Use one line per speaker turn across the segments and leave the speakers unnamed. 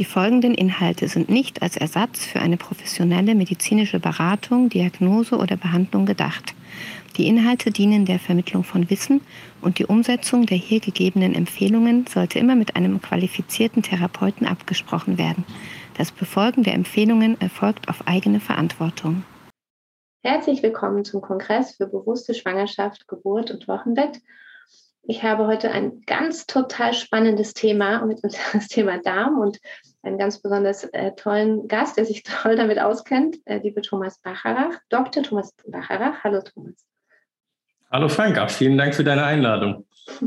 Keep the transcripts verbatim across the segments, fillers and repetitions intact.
Die folgenden Inhalte sind nicht als Ersatz für eine professionelle medizinische Beratung, Diagnose oder Behandlung gedacht. Die Inhalte dienen der Vermittlung von Wissen und die Umsetzung der hier gegebenen Empfehlungen sollte immer mit einem qualifizierten Therapeuten abgesprochen werden. Das Befolgen der Empfehlungen erfolgt auf eigene Verantwortung.
Herzlich willkommen zum Kongress für bewusste Schwangerschaft, Geburt und Wochenbett. Ich habe heute ein ganz total spannendes Thema, das Thema Darm, und einen ganz besonders äh, tollen Gast, der sich toll damit auskennt, äh, liebe Thomas Bacharach, Doktor Thomas Bacharach. Hallo Thomas.
Hallo Franka, vielen Dank für deine Einladung.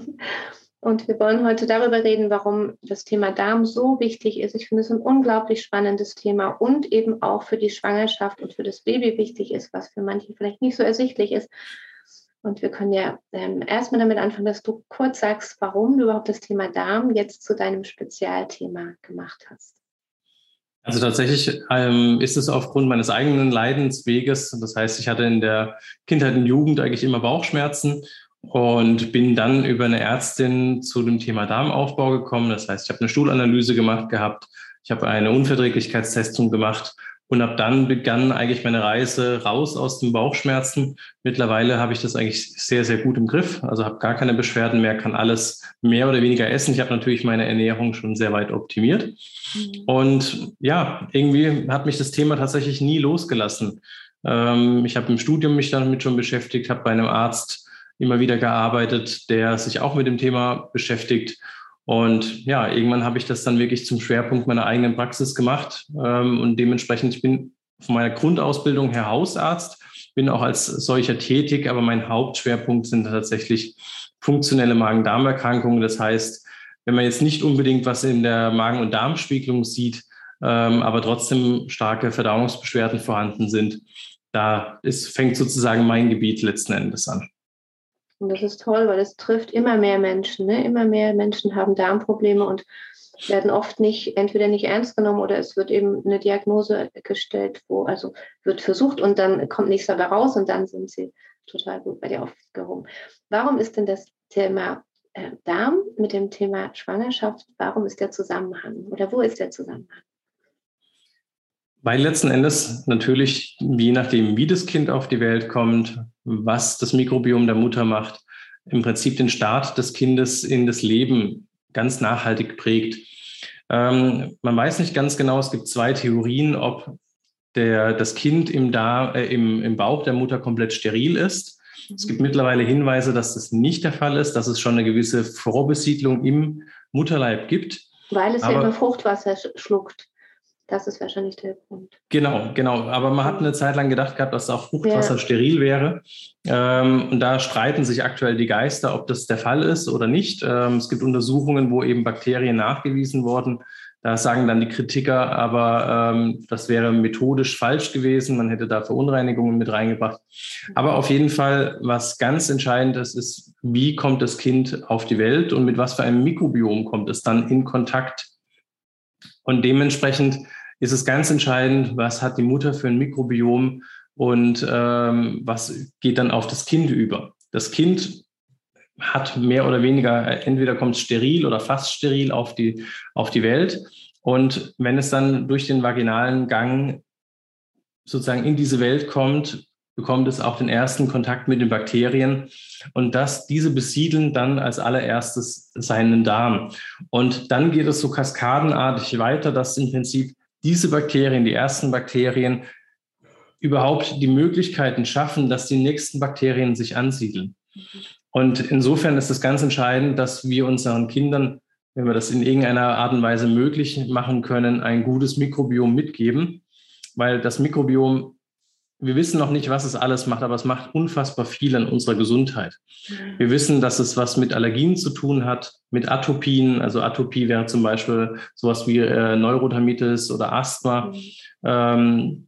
Und wir wollen heute darüber reden, warum das Thema Darm so wichtig ist. Ich finde es ein unglaublich spannendes Thema und eben auch für die Schwangerschaft und für das Baby wichtig ist, was für manche vielleicht nicht so ersichtlich ist. Und wir können ja ähm, erstmal damit anfangen, dass du kurz sagst, warum du überhaupt das Thema Darm jetzt zu deinem Spezialthema gemacht hast.
Also tatsächlich ähm, ist es aufgrund meines eigenen Leidensweges. Das heißt, ich hatte in der Kindheit und Jugend eigentlich immer Bauchschmerzen und bin dann über eine Ärztin zu dem Thema Darmaufbau gekommen. Das heißt, ich habe eine Stuhlanalyse gemacht gehabt, ich habe eine Unverträglichkeitstestung gemacht. Und ab dann begann eigentlich meine Reise raus aus den Bauchschmerzen. Mittlerweile habe ich das eigentlich sehr, sehr gut im Griff. Also habe gar keine Beschwerden mehr, kann alles mehr oder weniger essen. Ich habe natürlich meine Ernährung schon sehr weit optimiert. Mhm. Und ja, irgendwie hat mich das Thema tatsächlich nie losgelassen. Ähm, ich habe im Studium mich damit schon beschäftigt, habe bei einem Arzt immer wieder gearbeitet, der sich auch mit dem Thema beschäftigt. Und ja, irgendwann habe ich das dann wirklich zum Schwerpunkt meiner eigenen Praxis gemacht. Ähm, und dementsprechend, ich bin von meiner Grundausbildung her Hausarzt, bin auch als solcher tätig, aber mein Hauptschwerpunkt sind tatsächlich funktionelle Magen-Darm-Erkrankungen. Das heißt, wenn man jetzt nicht unbedingt was in der Magen- und Darmspiegelung sieht, ähm, aber trotzdem starke Verdauungsbeschwerden vorhanden sind, da ist, fängt sozusagen mein Gebiet letzten Endes an.
Und das ist toll, weil es trifft immer mehr Menschen. Ne? Immer mehr Menschen haben Darmprobleme und werden oft nicht, entweder nicht ernst genommen oder es wird eben eine Diagnose gestellt, wo also wird versucht und dann kommt nichts dabei raus und dann sind sie total gut bei dir aufgehoben. Warum ist denn das Thema äh, Darm mit dem Thema Schwangerschaft, warum ist der Zusammenhang oder wo ist der Zusammenhang?
Weil letzten Endes natürlich, je nachdem, wie das Kind auf die Welt kommt, was das Mikrobiom der Mutter macht, im Prinzip den Start des Kindes in das Leben ganz nachhaltig prägt. Ähm, man weiß nicht ganz genau, es gibt zwei Theorien, ob der, das Kind im, Dar, äh, im, im Bauch der Mutter komplett steril ist. Es gibt mittlerweile Hinweise, dass das nicht der Fall ist, dass es schon eine gewisse Vorbesiedlung im Mutterleib gibt.
Weil es Aber, ja immer Fruchtwasser schluckt. Das ist wahrscheinlich der Grund.
Genau, genau. Aber man hat eine Zeit lang gedacht gehabt, dass auch Fruchtwasser ja. steril wäre. Ähm, und da streiten sich aktuell die Geister, ob das der Fall ist oder nicht. Ähm, es gibt Untersuchungen, wo eben Bakterien nachgewiesen wurden. Da sagen dann die Kritiker, aber ähm, das wäre methodisch falsch gewesen. Man hätte da Verunreinigungen mit reingebracht. Aber auf jeden Fall, was ganz entscheidend ist, ist, wie kommt das Kind auf die Welt und mit was für einem Mikrobiom kommt es dann in Kontakt. Und dementsprechend ist es ganz entscheidend, was hat die Mutter für ein Mikrobiom und ähm, was geht dann auf das Kind über. Das Kind hat mehr oder weniger, entweder kommt steril oder fast steril auf die, auf die Welt. Und wenn es dann durch den vaginalen Gang sozusagen in diese Welt kommt, bekommt es auch den ersten Kontakt mit den Bakterien und das, diese besiedeln dann als allererstes seinen Darm. Und dann geht es so kaskadenartig weiter, dass im Prinzip diese Bakterien, die ersten Bakterien, überhaupt die Möglichkeiten schaffen, dass die nächsten Bakterien sich ansiedeln. Und insofern ist es ganz entscheidend, dass wir unseren Kindern, wenn wir das in irgendeiner Art und Weise möglich machen können, ein gutes Mikrobiom mitgeben, weil das Mikrobiom, wir wissen noch nicht, was es alles macht, aber es macht unfassbar viel an unserer Gesundheit. Wir wissen, dass es was mit Allergien zu tun hat, mit Atopien. Also Atopie wäre zum Beispiel sowas wie äh, Neurodermitis oder Asthma. Mhm. Ähm,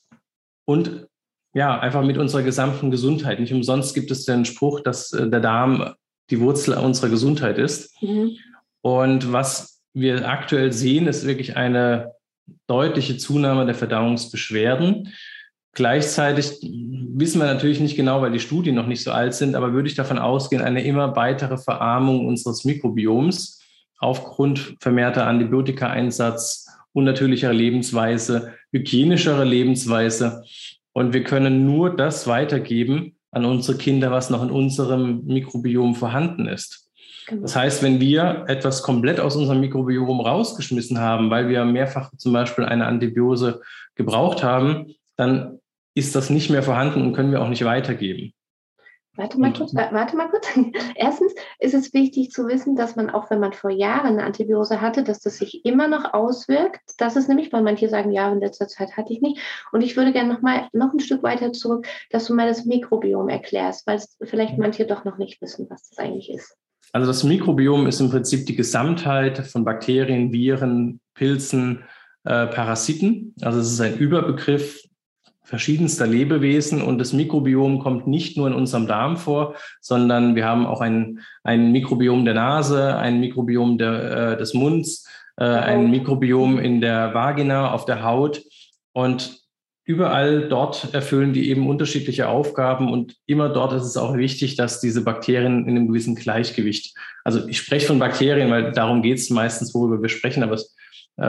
und ja, einfach mit unserer gesamten Gesundheit. Nicht umsonst gibt es den Spruch, dass äh, der Darm die Wurzel unserer Gesundheit ist. Mhm. Und was wir aktuell sehen, ist wirklich eine deutliche Zunahme der Verdauungsbeschwerden. Gleichzeitig wissen wir natürlich nicht genau, weil die Studien noch nicht so alt sind, aber würde ich davon ausgehen, eine immer weitere Verarmung unseres Mikrobioms aufgrund vermehrter Antibiotika-Einsatz unnatürlichere Lebensweise, hygienischere Lebensweise. Und wir können nur das weitergeben an unsere Kinder, was noch in unserem Mikrobiom vorhanden ist. Genau. Das heißt, wenn wir etwas komplett aus unserem Mikrobiom rausgeschmissen haben, weil wir mehrfach zum Beispiel eine Antibiose gebraucht haben, dann ist das nicht mehr vorhanden und können wir auch nicht weitergeben.
Warte mal kurz, warte mal kurz. Erstens ist es wichtig zu wissen, dass man auch, wenn man vor Jahren eine Antibiose hatte, dass das sich immer noch auswirkt. Das ist nämlich, weil manche sagen, ja, in letzter Zeit hatte ich nicht. Und ich würde gerne noch mal noch ein Stück weiter zurück, dass du mal das Mikrobiom erklärst, weil es vielleicht manche doch noch nicht wissen, was das eigentlich ist.
Also das Mikrobiom ist im Prinzip die Gesamtheit von Bakterien, Viren, Pilzen, äh, Parasiten. Also es ist ein Überbegriff verschiedenster Lebewesen, und das Mikrobiom kommt nicht nur in unserem Darm vor, sondern wir haben auch ein, ein Mikrobiom der Nase, ein Mikrobiom der, äh, des Munds, äh, ein Mikrobiom in der Vagina, auf der Haut, und überall dort erfüllen die eben unterschiedliche Aufgaben, und immer dort ist es auch wichtig, dass diese Bakterien in einem gewissen Gleichgewicht, also ich spreche von Bakterien, weil darum geht es meistens, worüber wir sprechen, aber es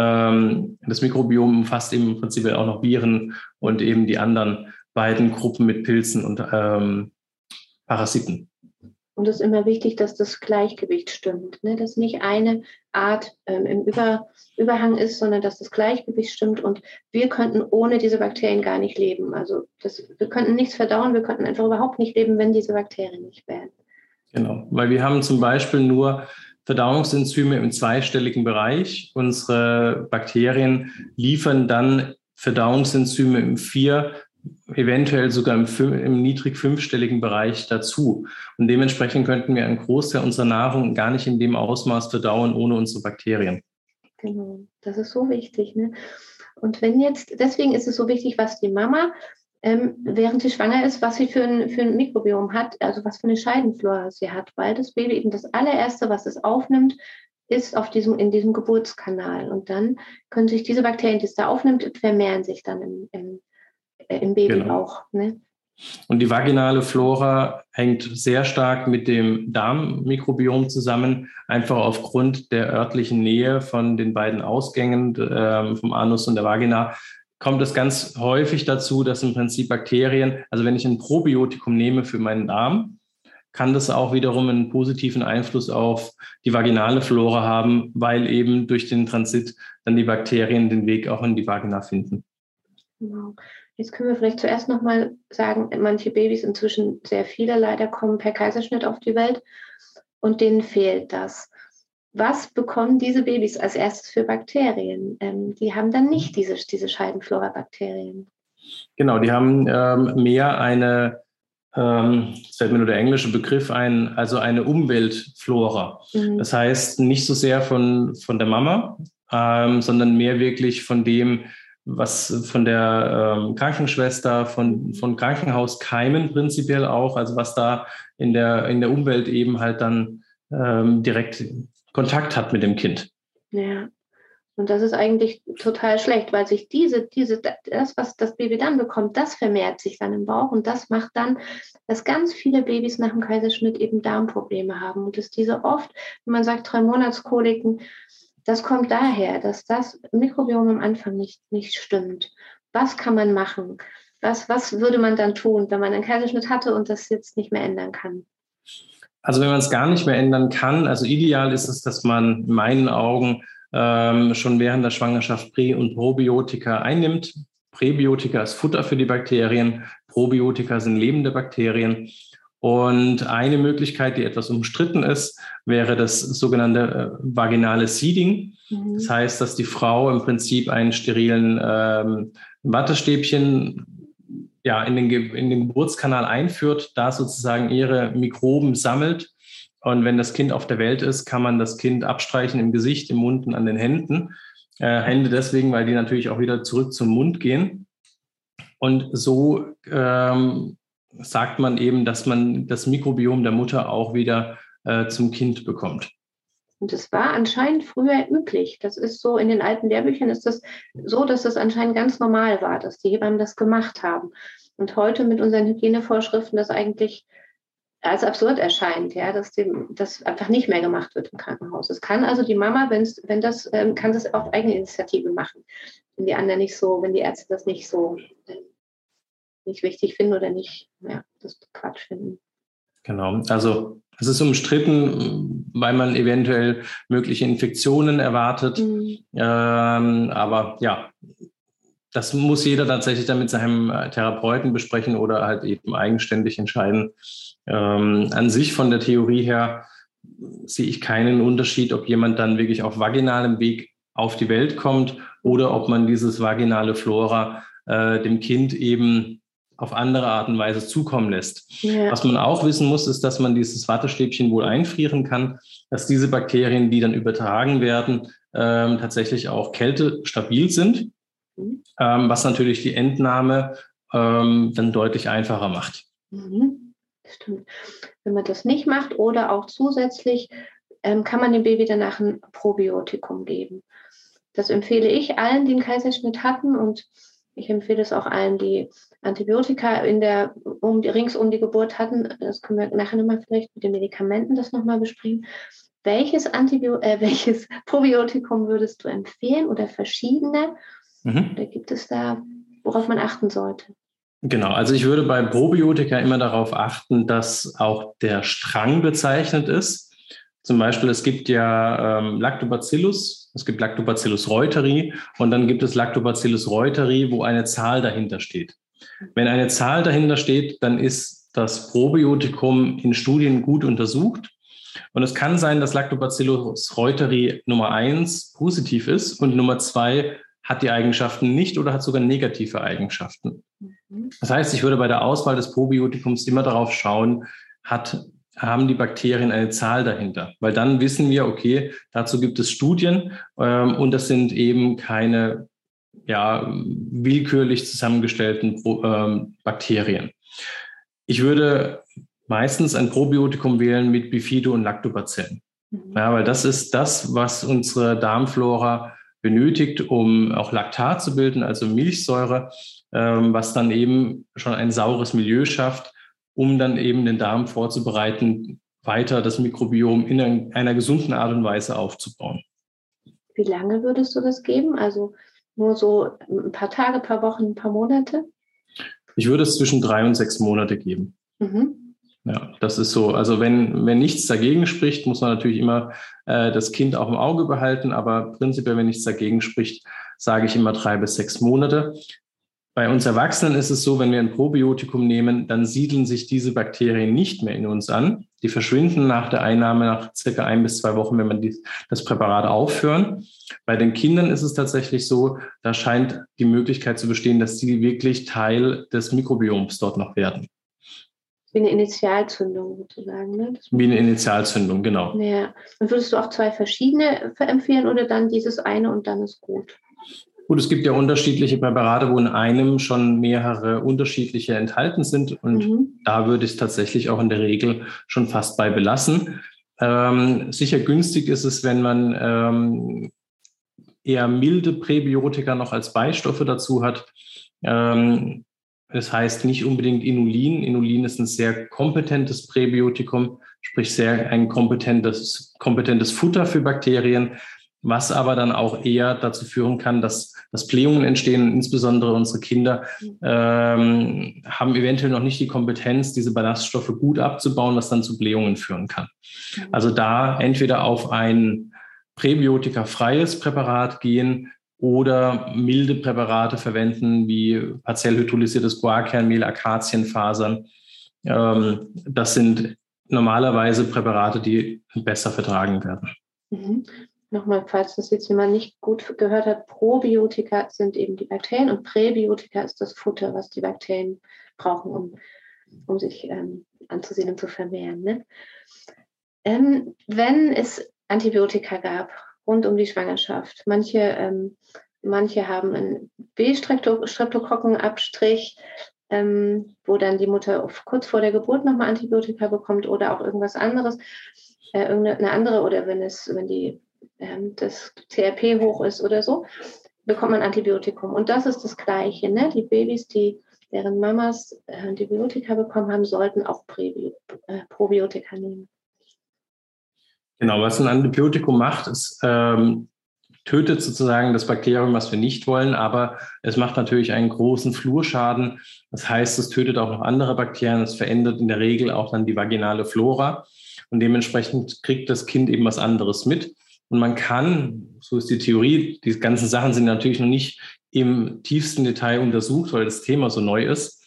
das Mikrobiom umfasst eben im Prinzip auch noch Viren und eben die anderen beiden Gruppen mit Pilzen und ähm, Parasiten.
Und es ist immer wichtig, dass das Gleichgewicht stimmt, ne? Dass nicht eine Art ähm, im Über, Überhang ist, sondern dass das Gleichgewicht stimmt. Und wir könnten ohne diese Bakterien gar nicht leben. Also das, wir könnten nichts verdauen, wir könnten einfach überhaupt nicht leben, wenn diese Bakterien nicht wären.
Genau, weil wir haben zum Beispiel nur Verdauungsenzyme im zweistelligen Bereich. Unsere Bakterien liefern dann Verdauungsenzyme im vier, eventuell sogar im, im niedrig fünfstelligen Bereich dazu. Und dementsprechend könnten wir einen Großteil unserer Nahrung gar nicht in dem Ausmaß verdauen ohne unsere Bakterien.
Genau, das ist so wichtig, ne? Und wenn jetzt, deswegen ist es so wichtig, was die Mama Ähm, während sie schwanger ist, was sie für ein, für ein Mikrobiom hat, also was für eine Scheidenflora sie hat, weil das Baby eben das allererste, was es aufnimmt, ist auf diesem, in diesem Geburtskanal. Und dann können sich diese Bakterien, die es da aufnimmt, vermehren sich dann im, im, äh, im Baby genau. auch. Ne?
Und die vaginale Flora hängt sehr stark mit dem Darmmikrobiom zusammen, einfach aufgrund der örtlichen Nähe von den beiden Ausgängen, äh, vom Anus und der Vagina. Kommt es ganz häufig dazu, dass im Prinzip Bakterien, also wenn ich ein Probiotikum nehme für meinen Darm, kann das auch wiederum einen positiven Einfluss auf die vaginale Flora haben, weil eben durch den Transit dann die Bakterien den Weg auch in die Vagina finden.
Genau. Jetzt können wir vielleicht zuerst nochmal sagen, manche Babys, inzwischen sehr viele leider, kommen per Kaiserschnitt auf die Welt und denen fehlt das. Was bekommen diese Babys als erstes für Bakterien? Ähm, die haben dann nicht diese, diese Scheidenflora-Bakterien.
Genau, die haben ähm, mehr eine, ähm, jetzt fällt mir nur der englische Begriff ein, also eine Umweltflora. Mhm. Das heißt, nicht so sehr von, von der Mama, ähm, sondern mehr wirklich von dem, was von der ähm, Krankenschwester, von, von Krankenhauskeimen prinzipiell auch, also was da in der, in der Umwelt eben halt dann ähm, direkt Kontakt hat mit dem Kind.
Ja, und das ist eigentlich total schlecht, weil sich diese, diese, das, was das Baby dann bekommt, das vermehrt sich dann im Bauch, und das macht dann, dass ganz viele Babys nach dem Kaiserschnitt eben Darmprobleme haben, und dass diese oft, wenn man sagt drei Monatskoliken, das kommt daher, dass das Mikrobiom am Anfang nicht, nicht stimmt. Was kann man machen? Was, was würde man dann tun, wenn man einen Kaiserschnitt hatte und das jetzt nicht mehr ändern kann?
Also wenn man es gar nicht mehr ändern kann, also ideal ist es, dass man in meinen Augen ähm, schon während der Schwangerschaft Prä- und Probiotika einnimmt. Präbiotika ist Futter für die Bakterien, Probiotika sind lebende Bakterien. Und eine Möglichkeit, die etwas umstritten ist, wäre das sogenannte äh, vaginale Seeding. Mhm. Das heißt, dass die Frau im Prinzip einen sterilen ähm, Wattestäbchen ja, in den, in den Geburtskanal einführt, da sozusagen ihre Mikroben sammelt. Und wenn das Kind auf der Welt ist, kann man das Kind abstreichen im Gesicht, im Mund und an den Händen. Äh, Hände deswegen, weil die natürlich auch wieder zurück zum Mund gehen. Und so ähm, sagt man eben, dass man das Mikrobiom der Mutter auch wieder äh, zum Kind bekommt.
Und es war anscheinend früher üblich. Das ist so, in den alten Lehrbüchern ist das so, dass das anscheinend ganz normal war, dass die Hebammen das gemacht haben. Und heute mit unseren Hygienevorschriften das eigentlich als absurd erscheint, ja, dass dem, das einfach nicht mehr gemacht wird im Krankenhaus. Es kann also die Mama, wenn's, wenn das, ähm, kann das auf eigene Initiative machen, wenn die anderen nicht so, wenn die Ärzte das nicht so äh, nicht wichtig finden oder nicht, ja, das Quatsch finden.
Genau, also es ist umstritten, weil man eventuell mögliche Infektionen erwartet. Mhm. Ähm, aber ja, das muss jeder tatsächlich dann mit seinem Therapeuten besprechen oder halt eben eigenständig entscheiden. Ähm, an sich von der Theorie her sehe ich keinen Unterschied, ob jemand dann wirklich auf vaginalem Weg auf die Welt kommt oder ob man dieses vaginale Flora äh, dem Kind eben auf andere Art und Weise zukommen lässt. Ja. Was man auch wissen muss, ist, dass man dieses Wattestäbchen wohl einfrieren kann, dass diese Bakterien, die dann übertragen werden, ähm, tatsächlich auch kältestabil sind, mhm. ähm, was natürlich die Entnahme ähm, dann deutlich einfacher macht.
Mhm. Stimmt. Wenn man das nicht macht oder auch zusätzlich, ähm, kann man dem Baby danach ein Probiotikum geben. Das empfehle ich allen, die einen Kaiserschnitt hatten, und ich empfehle es auch allen, die Antibiotika in der, um, rings um die Geburt hatten. Das können wir nachher nochmal vielleicht mit den Medikamenten das nochmal besprechen. Welches, Antibio- äh, welches Probiotikum würdest du empfehlen oder verschiedene? Mhm. Oder gibt es da, worauf man achten sollte?
Genau, also ich würde bei Probiotika immer darauf achten, dass auch der Strang bezeichnet ist. Zum Beispiel, es gibt ja ähm, Lactobacillus, es gibt Lactobacillus reuteri und dann gibt es Lactobacillus reuteri, wo eine Zahl dahinter steht. Wenn eine Zahl dahinter steht, dann ist das Probiotikum in Studien gut untersucht. Und es kann sein, dass Lactobacillus reuteri Nummer eins positiv ist und Nummer zwei hat die Eigenschaften nicht oder hat sogar negative Eigenschaften. Das heißt, ich würde bei der Auswahl des Probiotikums immer darauf schauen, hat, haben die Bakterien eine Zahl dahinter? Weil dann wissen wir, okay, dazu gibt es Studien ähm, und das sind eben keine ja, willkürlich zusammengestellten ähm, Bakterien. Ich würde meistens ein Probiotikum wählen mit Bifido und Lactobacillen. Mhm. Ja, weil das ist das, was unsere Darmflora benötigt, um auch Laktat zu bilden, also Milchsäure, ähm, was dann eben schon ein saures Milieu schafft, um dann eben den Darm vorzubereiten, weiter das Mikrobiom in einer, einer gesunden Art und Weise aufzubauen.
Wie lange würdest du das geben? Also nur so ein paar Tage, ein paar Wochen, ein paar Monate?
Ich würde es zwischen drei und sechs Monate geben. Mhm. Ja, das ist so. Also wenn, wenn nichts dagegen spricht, muss man natürlich immer äh, das Kind auch im Auge behalten. Aber prinzipiell, wenn nichts dagegen spricht, sage ich immer drei bis sechs Monate. Bei uns Erwachsenen ist es so, wenn wir ein Probiotikum nehmen, dann siedeln sich diese Bakterien nicht mehr in uns an. Die verschwinden nach der Einnahme nach circa ein bis zwei Wochen, wenn man die, das Präparat aufhören. Bei den Kindern ist es tatsächlich so, da scheint die Möglichkeit zu bestehen, dass sie wirklich Teil des Mikrobioms dort noch werden.
Wie eine Initialzündung sozusagen, ne?
Wie eine Initialzündung, genau.
Ja. Und würdest du auch zwei verschiedene empfehlen oder dann dieses eine und dann ist gut?
Gut, es gibt ja unterschiedliche Präparate, wo in einem schon mehrere unterschiedliche enthalten sind. Und mhm. da würde ich es tatsächlich auch in der Regel schon fast bei belassen. Ähm, sicher günstig ist es, wenn man ähm, eher milde Präbiotika noch als Beistoffe dazu hat. Ähm, das heißt nicht unbedingt Inulin. Inulin ist ein sehr kompetentes Präbiotikum, sprich sehr ein kompetentes, kompetentes Futter für Bakterien, was aber dann auch eher dazu führen kann, dass, dass Blähungen entstehen. Und insbesondere unsere Kinder ähm, haben eventuell noch nicht die Kompetenz, diese Ballaststoffe gut abzubauen, was dann zu Blähungen führen kann. Also da entweder auf ein präbiotikafreies Präparat gehen oder milde Präparate verwenden, wie partiell hydrolysiertes Guarkernmehl, Akazienfasern. Ähm, das sind normalerweise Präparate, die besser vertragen werden.
Mhm. Nochmal, falls das jetzt jemand nicht gut gehört hat, Probiotika sind eben die Bakterien und Präbiotika ist das Futter, was die Bakterien brauchen, um, um sich ähm, anzusehen und zu vermehren. Ne? Ähm, wenn es Antibiotika gab rund um die Schwangerschaft, manche, ähm, manche haben einen B-Streptokokkenabstrich, ähm, wo dann die Mutter auf, kurz vor der Geburt nochmal Antibiotika bekommt oder auch irgendwas anderes, äh, irgendeine andere, oder wenn es, wenn die das C R P hoch ist oder so, bekommt man Antibiotikum. Und das ist das Gleiche. Ne? Die Babys, die während Mamas Antibiotika bekommen haben, sollten auch Präbi- äh, Probiotika nehmen.
Genau, was ein Antibiotikum macht, ist, ähm, tötet sozusagen das Bakterium, was wir nicht wollen, aber es macht natürlich einen großen Flurschaden. Das heißt, es tötet auch noch andere Bakterien, es verändert in der Regel auch dann die vaginale Flora und dementsprechend kriegt das Kind eben was anderes mit. Und man kann, so ist die Theorie, die ganzen Sachen sind natürlich noch nicht im tiefsten Detail untersucht, weil das Thema so neu ist.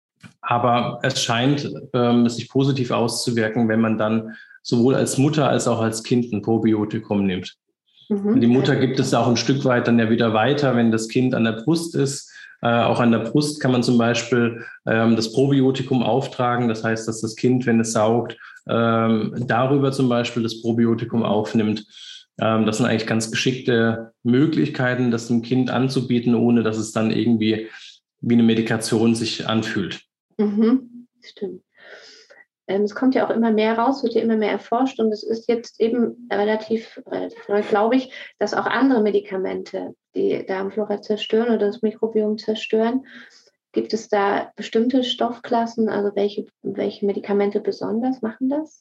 Aber es scheint ähm, sich positiv auszuwirken, wenn man dann sowohl als Mutter als auch als Kind ein Probiotikum nimmt. Mhm. Und die Mutter gibt es auch ein Stück weit dann ja wieder weiter, wenn das Kind an der Brust ist. Äh, auch an der Brust kann man zum Beispiel ähm, das Probiotikum auftragen. Das heißt, dass das Kind, wenn es saugt, ähm, darüber zum Beispiel das Probiotikum aufnimmt. Ähm, das sind eigentlich ganz geschickte Möglichkeiten, das dem Kind anzubieten, ohne dass es dann irgendwie wie eine Medikation sich anfühlt.
Mhm, stimmt. Ähm, es kommt ja auch immer mehr raus, wird ja immer mehr erforscht und es ist jetzt eben relativ, relativ neu, glaube ich, dass auch andere Medikamente die Darmflora zerstören oder das Mikrobiom zerstören. Gibt es da bestimmte Stoffklassen, also welche, welche Medikamente besonders machen das?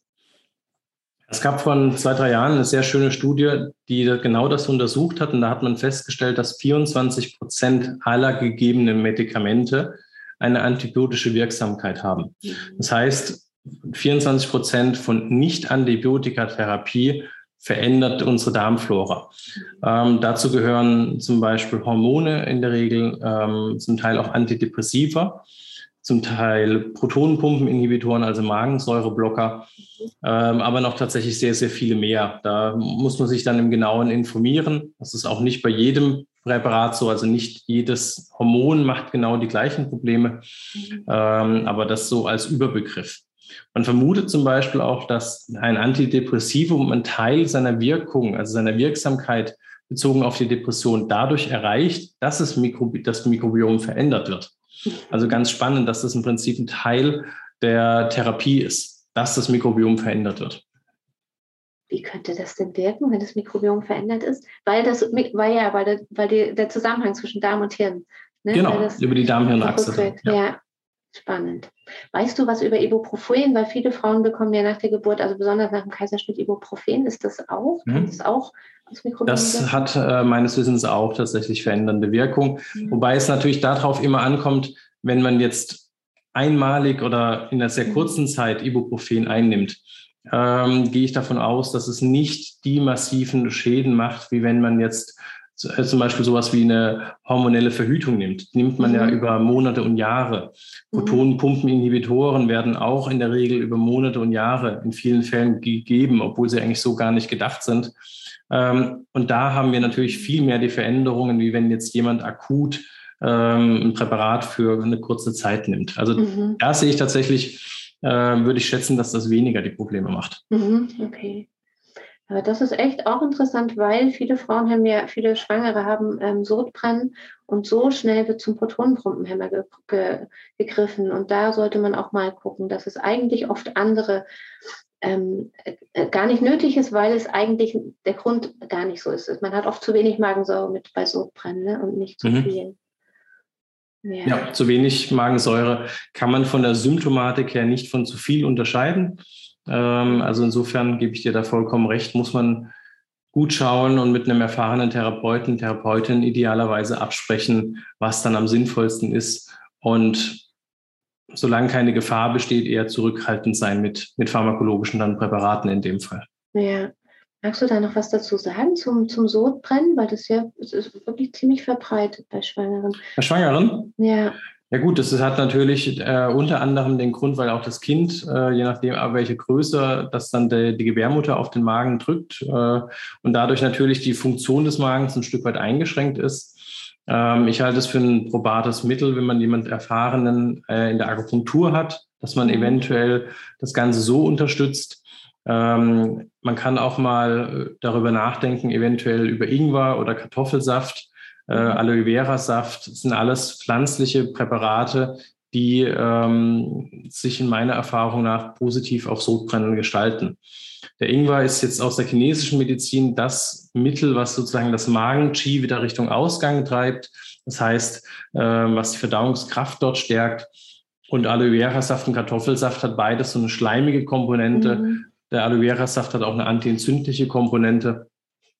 Es gab vor zwei, drei Jahren eine sehr schöne Studie, die genau das untersucht hat. Und da hat man festgestellt, dass vierundzwanzig Prozent aller gegebenen Medikamente eine antibiotische Wirksamkeit haben. Das heißt, vierundzwanzig Prozent von Nicht-Antibiotika-Therapie verändert unsere Darmflora. Ähm, dazu gehören zum Beispiel Hormone in der Regel, ähm, zum Teil auch Antidepressiva, zum Teil Protonenpumpeninhibitoren, also Magensäureblocker, ähm, aber noch tatsächlich sehr, sehr viele mehr. Da muss man sich dann im Genauen informieren. Das ist auch nicht bei jedem Präparat so, also nicht jedes Hormon macht genau die gleichen Probleme, mhm. ähm, aber das so als Überbegriff. Man vermutet zum Beispiel auch, dass ein Antidepressivum einen Teil seiner Wirkung, also seiner Wirksamkeit bezogen auf die Depression dadurch erreicht, dass es Mikrobi- das Mikrobiom verändert wird. Also ganz spannend, dass das im Prinzip ein Teil der Therapie ist, dass das Mikrobiom verändert wird.
Wie könnte das denn wirken, wenn das Mikrobiom verändert ist? Weil das, weil ja, weil der, weil die, der Zusammenhang zwischen Darm und Hirn. Ne?
Genau, über die Darm-Hirn-Achse.
Ja. ja, spannend. Weißt du was über Ibuprofen? Weil viele Frauen bekommen ja nach der Geburt, also besonders nach dem Kaiserschnitt, Ibuprofen. Ist das auch? Kann mhm. das auch das Mikrobiom
Das
wirken?
hat äh, meines Wissens auch tatsächlich verändernde Wirkung. Mhm. Wobei es natürlich darauf immer ankommt, wenn man jetzt einmalig oder in einer sehr kurzen mhm. Zeit Ibuprofen einnimmt, ähm, gehe ich davon aus, dass es nicht die massiven Schäden macht, wie wenn man jetzt äh, zum Beispiel sowas wie eine hormonelle Verhütung nimmt. Nimmt man mhm. ja über Monate und Jahre. Mhm. Protonenpumpeninhibitoren werden auch in der Regel über Monate und Jahre in vielen Fällen gegeben, obwohl sie eigentlich so gar nicht gedacht sind. Ähm, und da haben wir natürlich viel mehr die Veränderungen, wie wenn jetzt jemand akut ähm, ein Präparat für eine kurze Zeit nimmt. Also mhm. da sehe ich tatsächlich, äh, würde ich schätzen, dass das weniger die Probleme macht.
Mhm, okay. Aber das ist echt auch interessant, weil viele Frauen haben ja, viele Schwangere haben ähm, Sodbrennen und so schnell wird zum Protonenpumpenhemmer ge- ge- gegriffen. Und da sollte man auch mal gucken, dass es eigentlich oft andere ähm, äh, gar nicht nötig ist, weil es eigentlich der Grund gar nicht so ist. Man hat oft zu wenig Magensäure mit bei Sodbrennen, ne? Und nicht zu mhm. viel.
Ja. ja, zu wenig Magensäure kann man von der Symptomatik her nicht von zu viel unterscheiden. Ähm, also insofern gebe ich dir da vollkommen recht, muss man gut schauen und mit einem erfahrenen Therapeuten, Therapeutin idealerweise absprechen, was dann am sinnvollsten ist. Und solange keine Gefahr besteht, eher zurückhaltend sein mit, mit pharmakologischen dann Präparaten in dem Fall.
Ja. Magst du da noch was dazu sagen zum, zum Sodbrennen? Weil das ja, es ist wirklich ziemlich verbreitet bei Schwangeren.
Bei Schwangeren?
Ja.
Ja gut, das hat natürlich äh, unter anderem den Grund, weil auch das Kind, äh, je nachdem ab welche Größe, dass dann de, die Gebärmutter auf den Magen drückt äh, und dadurch natürlich die Funktion des Magens ein Stück weit eingeschränkt ist. Ähm, ich halte es für ein probates Mittel, wenn man jemanden Erfahrenen äh, in der Akupunktur hat, dass man eventuell das Ganze so unterstützt. Ähm, man kann auch mal darüber nachdenken, eventuell über Ingwer oder Kartoffelsaft, äh, Aloe Vera Saft. Das sind alles pflanzliche Präparate, die ähm, sich in meiner Erfahrung nach positiv auf Sodbrennen gestalten. Der Ingwer ist jetzt aus der chinesischen Medizin das Mittel, was sozusagen das Magen-Qi wieder Richtung Ausgang treibt. Das heißt, äh, was die Verdauungskraft dort stärkt. Und Aloe Vera Saft und Kartoffelsaft hat beides so eine schleimige Komponente. Mhm. Der Aloe Vera Saft hat auch eine antientzündliche Komponente.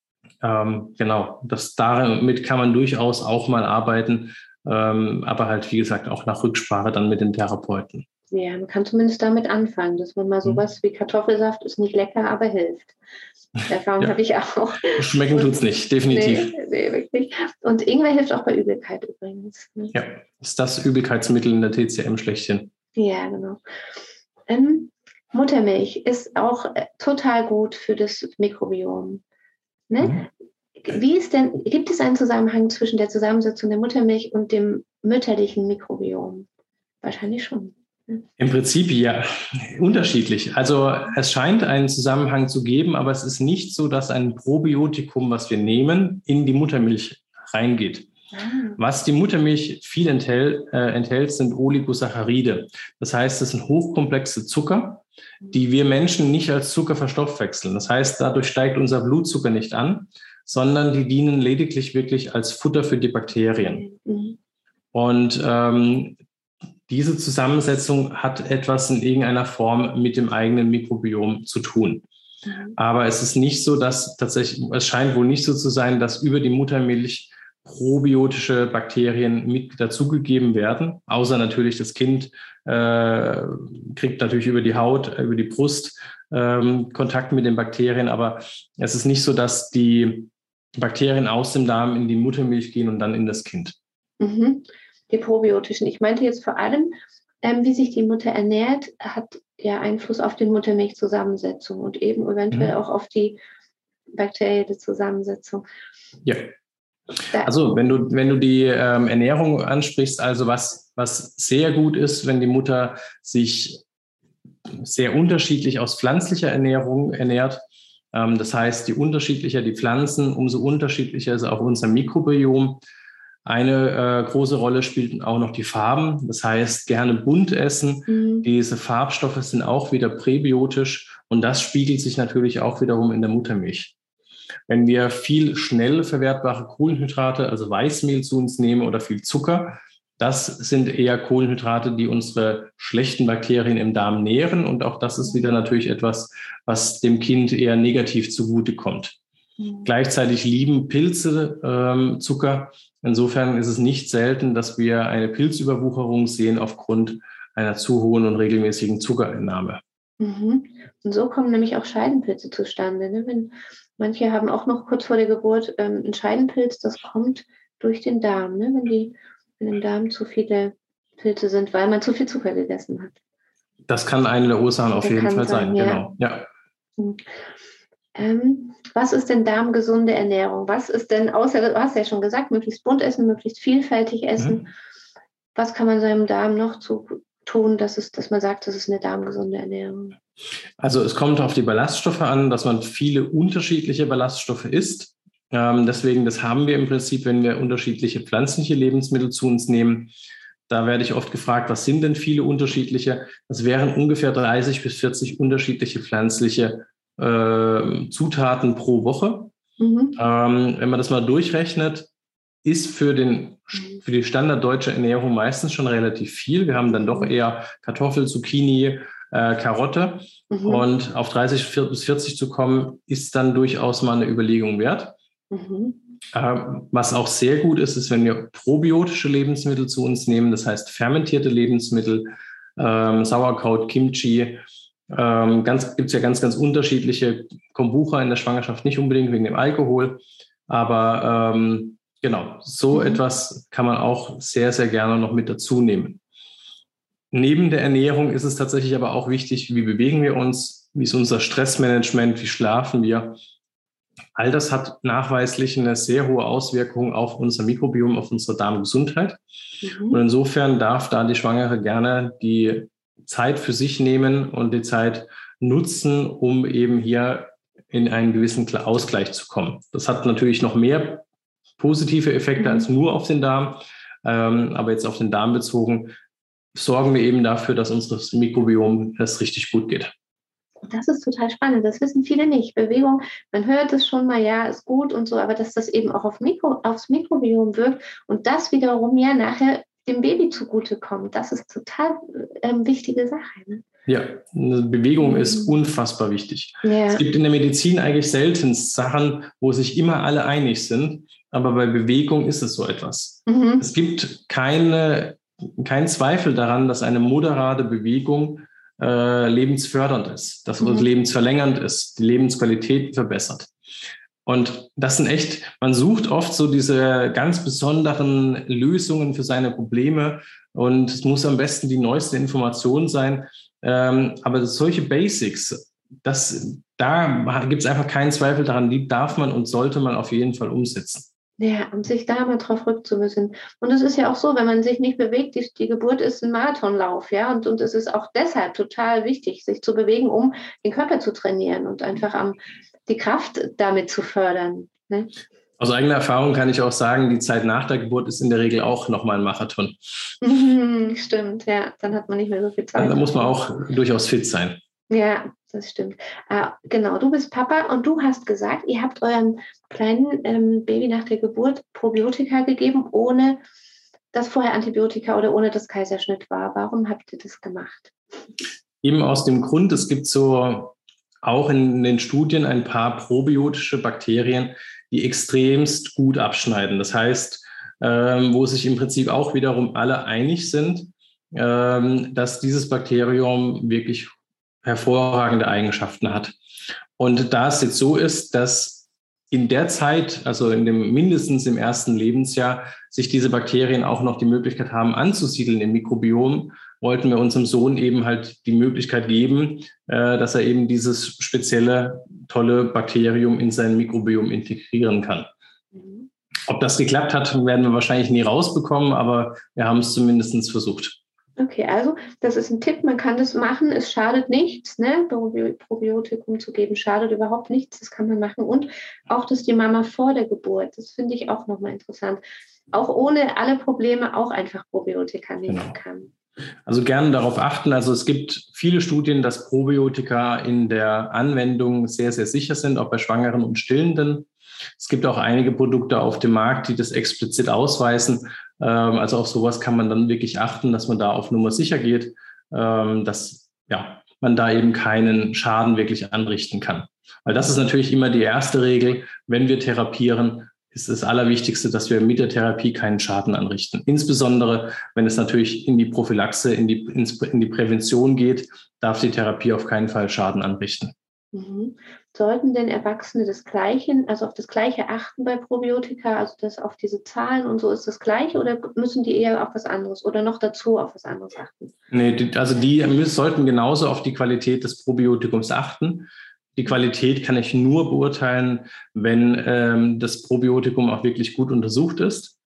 Ähm, genau, das, damit kann man durchaus auch mal arbeiten, ähm, aber halt, wie gesagt, auch nach Rücksprache dann mit den Therapeuten.
Ja, man kann zumindest damit anfangen, dass man mal sowas mhm. wie Kartoffelsaft ist nicht lecker, aber hilft. Die Erfahrung ja. habe ich auch.
Schmecken tut es nicht, definitiv.
Nee, nee, wirklich. Und Ingwer hilft auch bei Übelkeit übrigens. Ne?
Ja, ist das Übelkeitsmittel in der T C M schlechthin.
Ja, genau. Ähm, Muttermilch ist auch äh, total gut für das Mikrobiom. Ne? Mhm. Wie ist denn, gibt es einen Zusammenhang zwischen der Zusammensetzung der Muttermilch und dem mütterlichen Mikrobiom? Wahrscheinlich schon.
Im Prinzip ja, unterschiedlich. Also es scheint einen Zusammenhang zu geben, aber es ist nicht so, dass ein Probiotikum, was wir nehmen, in die Muttermilch reingeht. Ah. Was die Muttermilch viel enthält, äh, enthält, sind Oligosaccharide. Das heißt, es sind hochkomplexe Zucker, die wir Menschen nicht als Zucker verstoffwechseln. Das heißt, dadurch steigt unser Blutzucker nicht an, sondern die dienen lediglich wirklich als Futter für die Bakterien. Mhm. Und ähm, diese Zusammensetzung hat etwas in irgendeiner Form mit dem eigenen Mikrobiom zu tun. Mhm. Aber es ist nicht so, dass tatsächlich, es scheint wohl nicht so zu sein, dass über die Muttermilch probiotische Bakterien mit dazugegeben werden, außer natürlich das Kind äh, kriegt natürlich über die Haut, über die Brust ähm, Kontakt mit den Bakterien, aber es ist nicht so, dass die Bakterien aus dem Darm in die Muttermilch gehen und dann in das Kind.
Mhm. Die probiotischen. Ich meinte jetzt vor allem, ähm, wie sich die Mutter ernährt, hat ja Einfluss auf die Muttermilchzusammensetzung und eben eventuell mhm. auch auf die bakterielle Zusammensetzung.
Ja. Also wenn du, wenn du die ähm, Ernährung ansprichst, also was, was sehr gut ist, wenn die Mutter sich sehr unterschiedlich aus pflanzlicher Ernährung ernährt. Ähm, das heißt, je unterschiedlicher die Pflanzen, umso unterschiedlicher ist auch unser Mikrobiom. Eine äh, große Rolle spielten auch noch die Farben. Das heißt, gerne bunt essen. Mhm. Diese Farbstoffe sind auch wieder präbiotisch und das spiegelt sich natürlich auch wiederum in der Muttermilch. Wenn wir viel schnell verwertbare Kohlenhydrate, also Weißmehl zu uns nehmen oder viel Zucker, das sind eher Kohlenhydrate, die unsere schlechten Bakterien im Darm nähren. Und auch das ist wieder natürlich etwas, was dem Kind eher negativ zugutekommt. Mhm. Gleichzeitig lieben Pilze ähm, Zucker. Insofern ist es nicht selten, dass wir eine Pilzüberwucherung sehen aufgrund einer zu hohen und regelmäßigen Zuckereinnahme.
Mhm. Und so kommen nämlich auch Scheidenpilze zustande. Ne? Wenn, manche haben auch noch kurz vor der Geburt ähm, einen Scheidenpilz, das kommt durch den Darm, ne? wenn, die, wenn im Darm zu viele Pilze sind, weil man zu viel Zucker gegessen hat.
Das kann eine der Ursachen auf jeden Fall sein, sein. Ja. Genau. Ja.
Mhm. Ähm, was ist denn darmgesunde Ernährung? Was ist denn, außer, du hast ja schon gesagt, möglichst bunt essen, möglichst vielfältig essen. Mhm. Was kann man seinem Darm noch zu tun, dass, es, dass man sagt, das ist eine darmgesunde Ernährung?
Also es kommt auf die Ballaststoffe an, dass man viele unterschiedliche Ballaststoffe isst. Ähm, deswegen, das haben wir im Prinzip, wenn wir unterschiedliche pflanzliche Lebensmittel zu uns nehmen. Da werde ich oft gefragt, was sind denn viele unterschiedliche? Das wären ungefähr dreißig bis vierzig unterschiedliche pflanzliche äh, Zutaten pro Woche. Mhm. Ähm, wenn man das mal durchrechnet, ist für, den, für die standarddeutsche Ernährung meistens schon relativ viel. Wir haben dann doch eher Kartoffel, Zucchini, äh, Karotte. Mhm. Und auf dreißig bis vierzig zu kommen, ist dann durchaus mal eine Überlegung wert. Mhm. Ähm, was auch sehr gut ist, ist, wenn wir probiotische Lebensmittel zu uns nehmen, das heißt fermentierte Lebensmittel, ähm, Sauerkraut, Kimchi. Ähm, ganz, gibt es ja ganz, ganz unterschiedliche. Kombucha in der Schwangerschaft nicht unbedingt wegen dem Alkohol, aber ähm, genau, so mhm. etwas kann man auch sehr, sehr gerne noch mit dazu nehmen. Neben der Ernährung ist es tatsächlich aber auch wichtig, wie bewegen wir uns, wie ist unser Stressmanagement, wie schlafen wir. All das hat nachweislich eine sehr hohe Auswirkung auf unser Mikrobiom, auf unsere Darmgesundheit. Mhm. Und insofern darf da die Schwangere gerne die Zeit für sich nehmen und die Zeit nutzen, um eben hier in einen gewissen Ausgleich zu kommen. Das hat natürlich noch mehr positive Effekte mhm. als nur auf den Darm, ähm, aber jetzt auf den Darm bezogen sorgen wir eben dafür, dass unser Mikrobiom es richtig gut geht.
Und das ist total spannend. Das wissen viele nicht. Bewegung, man hört es schon mal, ja, ist gut und so, aber dass das eben auch auf Mikro, aufs Mikrobiom wirkt und das wiederum ja nachher dem Baby zugutekommt, das ist total ähm, wichtige Sache. Ne?
Ja, Bewegung ist unfassbar wichtig. Ja. Es gibt in der Medizin eigentlich selten Sachen, wo sich immer alle einig sind, aber bei Bewegung ist es so etwas. Mhm. Es gibt keine, keinen Zweifel daran, dass eine moderate Bewegung äh, lebensfördernd ist, dass mhm. lebensverlängernd ist, die Lebensqualität verbessert. Und das sind echt, man sucht oft so diese ganz besonderen Lösungen für seine Probleme und es muss am besten die neueste Information sein. Ähm, aber solche Basics, das, da gibt es einfach keinen Zweifel daran, die darf man und sollte man auf jeden Fall umsetzen.
Ja, und sich da mal drauf rückzumüssen. Und es ist ja auch so, wenn man sich nicht bewegt, die, die Geburt ist ein Marathonlauf, ja, und, und es ist auch deshalb total wichtig, sich zu bewegen, um den Körper zu trainieren und einfach am, die Kraft damit zu fördern. Ne?
Aus eigener Erfahrung kann ich auch sagen, die Zeit nach der Geburt ist in der Regel auch nochmal ein Marathon.
Mhm, stimmt, ja, dann hat man nicht mehr so viel Zeit.
Also da muss man auch durchaus fit sein.
Ja, das stimmt. Äh, genau, du bist Papa und du hast gesagt, ihr habt eurem kleinen ähm, Baby nach der Geburt Probiotika gegeben, ohne dass vorher Antibiotika oder ohne dass Kaiserschnitt war. Warum habt ihr das gemacht?
Eben aus dem Grund, es gibt so auch in den Studien ein paar probiotische Bakterien, die extremst gut abschneiden. Das heißt, ähm, wo sich im Prinzip auch wiederum alle einig sind, ähm, dass dieses Bakterium wirklich hervorragende Eigenschaften hat. Und da es jetzt so ist, dass in der Zeit, also in dem mindestens im ersten Lebensjahr, sich diese Bakterien auch noch die Möglichkeit haben, anzusiedeln im Mikrobiom, wollten wir unserem Sohn eben halt die Möglichkeit geben, äh, dass er eben dieses spezielle, tolle Bakterium in sein Mikrobiom integrieren kann. Mhm. Ob das geklappt hat, werden wir wahrscheinlich nie rausbekommen, aber wir haben es zumindest versucht.
Okay, also das ist ein Tipp, man kann das machen, es schadet nichts, ne? Probiotikum zu geben, schadet überhaupt nichts, das kann man machen. Und auch, dass die Mama vor der Geburt, das finde ich auch nochmal interessant, auch ohne alle Probleme auch einfach Probiotika nehmen genau. kann.
Also gerne darauf achten, also es gibt viele Studien, dass Probiotika in der Anwendung sehr, sehr sicher sind, auch bei Schwangeren und Stillenden. Es gibt auch einige Produkte auf dem Markt, die das explizit ausweisen. Also auf sowas kann man dann wirklich achten, dass man da auf Nummer sicher geht, dass ja, man da eben keinen Schaden wirklich anrichten kann. Weil das ist natürlich immer die erste Regel, wenn wir therapieren, ist das Allerwichtigste, dass wir mit der Therapie keinen Schaden anrichten. Insbesondere, wenn es natürlich in die Prophylaxe, in die, in die Prävention geht, darf die Therapie auf keinen Fall Schaden anrichten.
Mhm. Sollten denn Erwachsene das Gleiche, also auf das Gleiche achten bei Probiotika, also das auf diese Zahlen und so ist das Gleiche oder müssen die eher auf was anderes oder noch dazu auf was anderes achten?
Nee, die, also die müssen, sollten genauso auf die Qualität des Probiotikums achten. Die Qualität kann ich nur beurteilen, wenn ähm, das Probiotikum auch wirklich gut untersucht ist.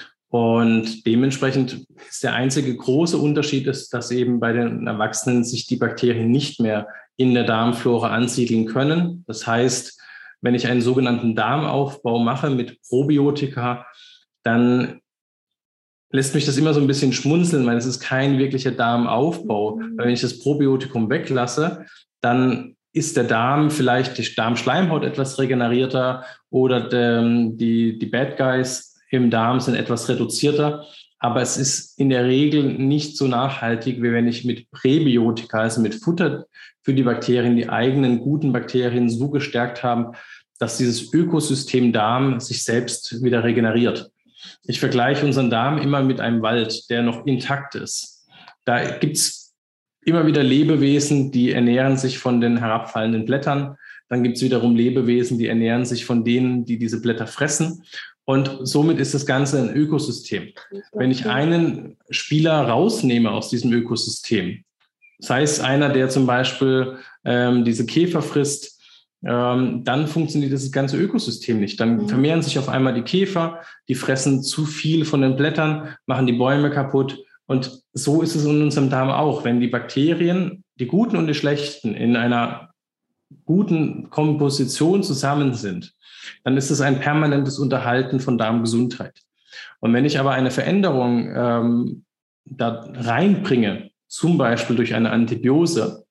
Und dementsprechend ist der einzige große Unterschied, ist, dass eben bei den Erwachsenen sich die Bakterien nicht mehr in der Darmflora ansiedeln können. Das heißt, wenn ich einen sogenannten Darmaufbau mache mit Probiotika, dann lässt mich das immer so ein bisschen schmunzeln, weil es ist kein wirklicher Darmaufbau. Weil wenn ich das Probiotikum weglasse, dann ist der Darm vielleicht die Darmschleimhaut etwas regenerierter oder der, die, die Bad Guys im Darm sind etwas reduzierter. Aber es ist in der Regel nicht so nachhaltig, wie wenn ich mit Präbiotika, also mit Futter für die Bakterien, die eigenen guten Bakterien so gestärkt haben, dass dieses Ökosystem Darm sich selbst wieder regeneriert. Ich vergleiche unseren Darm immer mit einem Wald, der noch intakt ist. Da gibt es immer wieder Lebewesen, die ernähren sich von den herabfallenden Blättern. Dann gibt es wiederum Lebewesen, die ernähren sich von denen, die diese Blätter fressen. Und somit ist das Ganze ein Ökosystem. Wenn ich einen Spieler rausnehme aus diesem Ökosystem, sei es einer, der zum Beispiel ähm, diese Käfer frisst, ähm, dann funktioniert das ganze Ökosystem nicht. Dann vermehren sich auf einmal die Käfer, die fressen zu viel von den Blättern, machen die Bäume kaputt. Und so ist es in unserem Darm auch. Wenn die Bakterien, die guten und die schlechten, in einer guten Komposition zusammen sind, dann ist es ein permanentes Unterhalten von Darmgesundheit. Und wenn ich aber eine Veränderung ähm, da reinbringe, zum Beispiel durch eine Antibiose,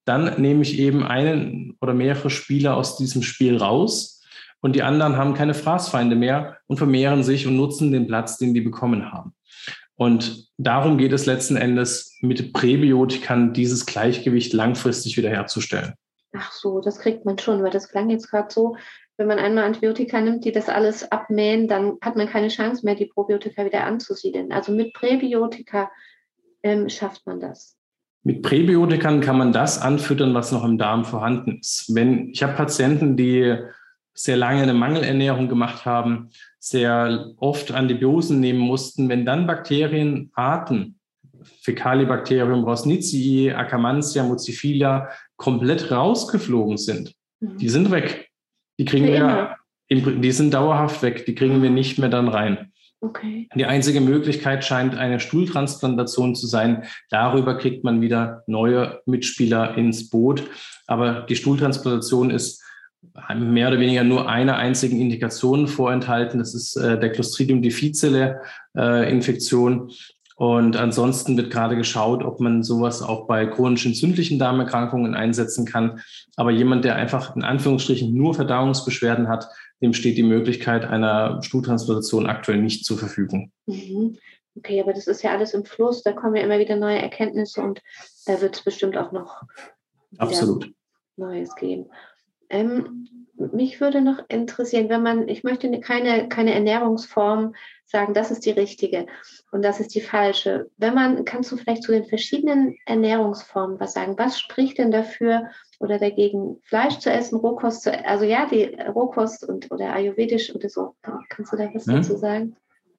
dann nehme ich eben einen oder mehrere Spieler aus diesem Spiel raus und die anderen haben keine Fraßfeinde mehr und vermehren sich und nutzen den Platz, den die bekommen haben. Und darum geht es letzten Endes, mit Präbiotikern dieses Gleichgewicht langfristig wiederherzustellen.
Ach so, das kriegt man schon, weil das klang jetzt gerade so, wenn man einmal Antibiotika nimmt, die das alles abmähen, dann hat man keine Chance mehr, die Probiotika wieder anzusiedeln. Also mit Präbiotika ähm, schafft man das.
Mit Präbiotikern kann man das anfüttern, was noch im Darm vorhanden ist. Wenn, ich habe Patienten, die sehr lange eine Mangelernährung gemacht haben, sehr oft Antibiosen nehmen mussten. Wenn dann Bakterienarten, Fecalibacterium braunsnitzii, Akkermansia, Muciphilia, komplett rausgeflogen sind, mhm. die sind weg. Die kriegen wir, die sind dauerhaft weg, die kriegen wir nicht mehr dann rein.
Okay.
Die einzige Möglichkeit scheint eine Stuhltransplantation zu sein. Darüber kriegt man wieder neue Mitspieler ins Boot. Aber die Stuhltransplantation ist mehr oder weniger nur einer einzigen Indikation vorenthalten. Das ist äh, der Clostridium difficile äh, Infektion. Und ansonsten wird gerade geschaut, ob man sowas auch bei chronisch entzündlichen Darmerkrankungen einsetzen kann. Aber jemand, der einfach in Anführungsstrichen nur Verdauungsbeschwerden hat, dem steht die Möglichkeit einer Stuhltransplantation aktuell nicht zur Verfügung.
Okay, aber das ist ja alles im Fluss. Da kommen ja immer wieder neue Erkenntnisse und da wird es bestimmt auch noch
Absolut
Neues geben. Ähm, mich würde noch interessieren, wenn man, ich möchte keine, keine Ernährungsform sagen, das ist die richtige und das ist die falsche. Wenn man, kannst du vielleicht zu den verschiedenen Ernährungsformen was sagen? Was spricht denn dafür oder dagegen, Fleisch zu essen, Rohkost zu essen? Also ja, die Rohkost und oder ayurvedisch oder so. Kannst du da was hm. dazu sagen?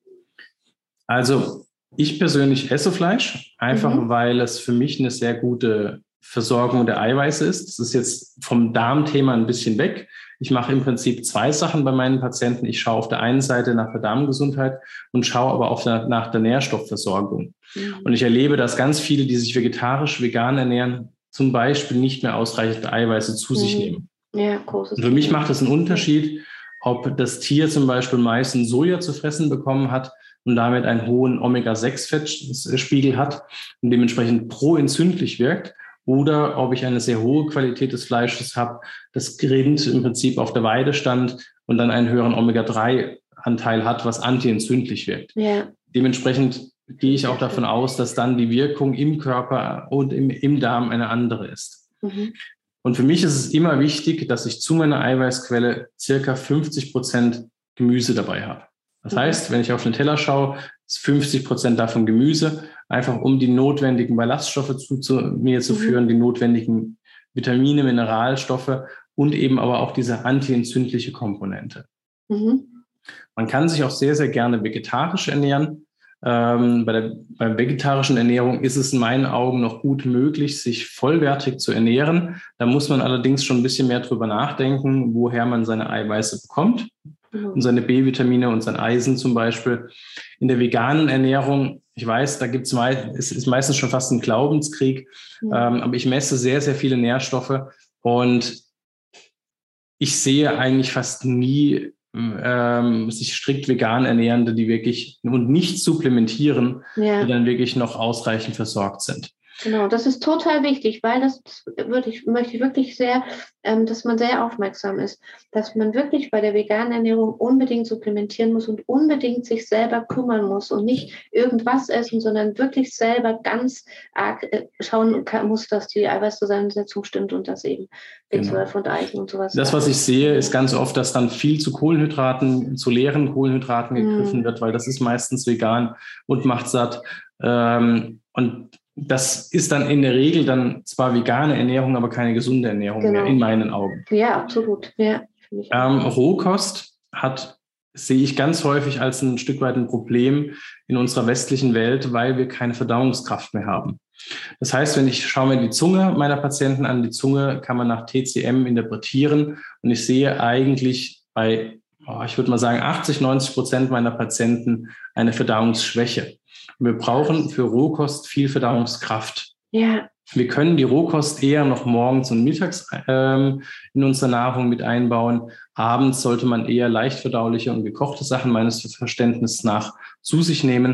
Also ich persönlich esse Fleisch, einfach mhm. weil es für mich eine sehr gute Versorgung der Eiweiße ist. Das ist jetzt vom Darmthema ein bisschen weg. Ich mache im Prinzip zwei Sachen bei meinen Patienten. Ich schaue auf der einen Seite nach der Darmgesundheit und schaue aber auch nach der Nährstoffversorgung. Mhm. Und ich erlebe, dass ganz viele, die sich vegetarisch, vegan ernähren, zum Beispiel nicht mehr ausreichend Eiweiße zu mhm. sich nehmen.
Ja, großes
und für mich macht es einen Unterschied, ob das Tier zum Beispiel meistens Soja zu fressen bekommen hat und damit einen hohen Omega sechs Fettspiegel hat und dementsprechend proentzündlich wirkt, oder ob ich eine sehr hohe Qualität des Fleisches habe, das Rind im Prinzip auf der Weide stand und dann einen höheren Omega drei Anteil hat, was antientzündlich wirkt.
Ja.
Dementsprechend gehe ich auch davon aus, dass dann die Wirkung im Körper und im, im Darm eine andere ist. Mhm. Und für mich ist es immer wichtig, dass ich zu meiner Eiweißquelle circa fünfzig Prozent Gemüse dabei habe. Das mhm. heißt, wenn ich auf den Teller schaue, ist fünfzig Prozent davon Gemüse, einfach um die notwendigen Ballaststoffe zu, zu mir zu mhm. führen, die notwendigen Vitamine, Mineralstoffe und eben aber auch diese antientzündliche Komponente. Mhm. Man kann sich auch sehr, sehr gerne vegetarisch ernähren. Ähm, bei der bei vegetarischen Ernährung ist es in meinen Augen noch gut möglich, sich vollwertig zu ernähren. Da muss man allerdings schon ein bisschen mehr drüber nachdenken, woher man seine Eiweiße bekommt. Und seine B-Vitamine und sein Eisen zum Beispiel. In der veganen Ernährung, ich weiß, da gibt's mei- es ist meistens schon fast ein Glaubenskrieg, mhm. ähm, aber ich messe sehr, sehr viele Nährstoffe und ich sehe eigentlich fast nie ähm, sich strikt vegan Ernährende, die wirklich und nicht supplementieren, ja. die dann wirklich noch ausreichend versorgt sind.
Genau, das ist total wichtig, weil das würde ich, möchte ich wirklich sehr, ähm, dass man sehr aufmerksam ist, dass man wirklich bei der veganen Ernährung unbedingt supplementieren muss und unbedingt sich selber kümmern muss und nicht irgendwas essen, sondern wirklich selber ganz arg äh, schauen kann, muss, dass die Eiweißzusammensetzung stimmt und dass eben B zwölf genau. und Eisen und sowas.
Das, was ich sehe, ist ganz oft, dass dann viel zu Kohlenhydraten, zu leeren Kohlenhydraten gegriffen mm. wird, weil das ist meistens vegan und macht satt. Ähm, und das ist dann in der Regel dann zwar vegane Ernährung, aber keine gesunde Ernährung genau. mehr, in meinen Augen.
Ja, absolut. Ja,
ähm, Rohkost hat, sehe ich ganz häufig als ein Stück weit ein Problem in unserer westlichen Welt, weil wir keine Verdauungskraft mehr haben. Das heißt, wenn ich schaue mir die Zunge meiner Patienten an, die Zunge kann man nach T C M interpretieren und ich sehe eigentlich bei, oh, ich würde mal sagen, achtzig, neunzig Prozent meiner Patienten eine Verdauungsschwäche. Wir brauchen für Rohkost viel Verdauungskraft.
Ja.
Wir können die Rohkost eher noch morgens und mittags ähm, in unsere Nahrung mit einbauen. Abends sollte man eher leicht verdauliche und gekochte Sachen meines Verständnisses nach zu sich nehmen.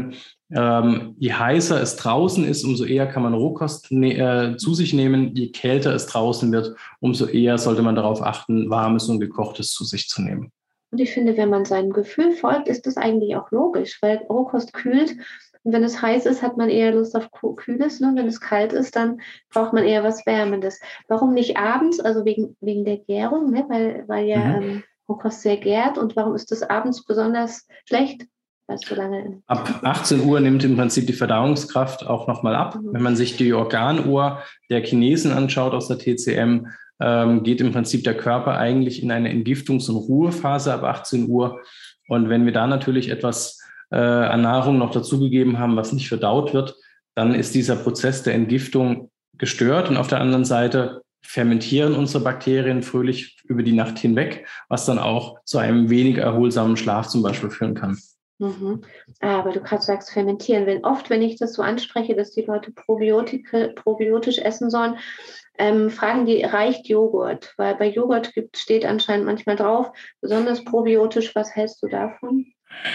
Ähm, je heißer es draußen ist, umso eher kann man Rohkost ne- äh, zu sich nehmen. Je kälter es draußen wird, umso eher sollte man darauf achten, warmes und gekochtes zu sich zu nehmen.
Und ich finde, wenn man seinem Gefühl folgt, ist das eigentlich auch logisch, weil Rohkost kühlt. Und wenn es heiß ist, hat man eher Lust auf Kühles. Ne? Wenn es kalt ist, dann braucht man eher was Wärmendes. Warum nicht abends? Also wegen, wegen der Gärung, ne? weil, weil ja mhm. ähm, Rohkost sehr gärt. Und warum ist das abends besonders schlecht? Weil es so lange
ab achtzehn Uhr nimmt im Prinzip die Verdauungskraft auch nochmal ab. Mhm. Wenn man sich die Organuhr der Chinesen anschaut aus der T C M, ähm, geht im Prinzip der Körper eigentlich in eine Entgiftungs- und Ruhephase ab achtzehn Uhr. Und wenn wir da natürlich etwas äh, an Nahrung noch dazugegeben haben, was nicht verdaut wird, dann ist dieser Prozess der Entgiftung gestört. Und auf der anderen Seite fermentieren unsere Bakterien fröhlich über die Nacht hinweg, was dann auch zu einem wenig erholsamen Schlaf zum Beispiel führen kann.
Mhm. Aber du gerade sagst, fermentieren. Wenn oft, wenn ich das so anspreche, dass die Leute Probiotika, probiotisch essen sollen, ähm, fragen die, reicht Joghurt? Weil bei Joghurt gibt, steht anscheinend manchmal drauf, besonders probiotisch. Was hältst du davon?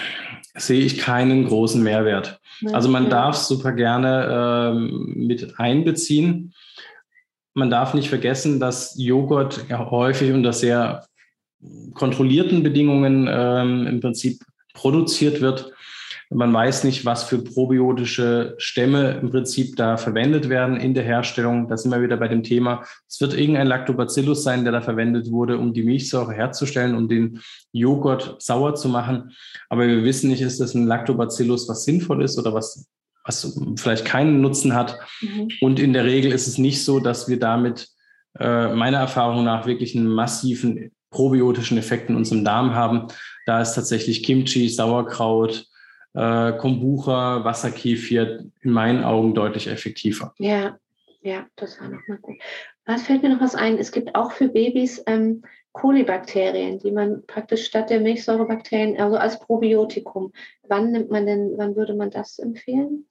Sehe ich keinen großen Mehrwert. Ja, also man ja. darf es super gerne ähm, mit einbeziehen. Man darf nicht vergessen, dass Joghurt ja häufig unter sehr kontrollierten Bedingungen ähm, im Prinzip produziert wird. Man weiß nicht, was für probiotische Stämme im Prinzip da verwendet werden in der Herstellung. Da sind wir wieder bei dem Thema. Es wird irgendein Lactobacillus sein, der da verwendet wurde, um die Milchsäure herzustellen, um den Joghurt sauer zu machen. Aber wir wissen nicht, ist das ein Lactobacillus, was sinnvoll ist oder was, was vielleicht keinen Nutzen hat. Mhm. Und in der Regel ist es nicht so, dass wir damit äh, meiner Erfahrung nach wirklich einen massiven probiotischen Effekt in unserem Darm haben. Da ist tatsächlich Kimchi, Sauerkraut, äh, Kombucha, Wasserkefir in meinen Augen deutlich effektiver.
Ja, ja, das war nochmal gut. Was fällt mir noch was ein? Es gibt auch für Babys ähm, Kolibakterien, die man praktisch statt der Milchsäurebakterien, also als Probiotikum. Wann nimmt man denn, wann würde man das empfehlen?